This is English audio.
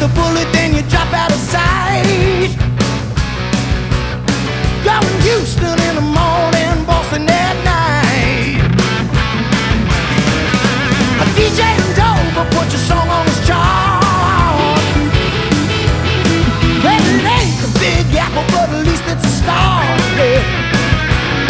a bullet, then you drop out of sight. Going Houston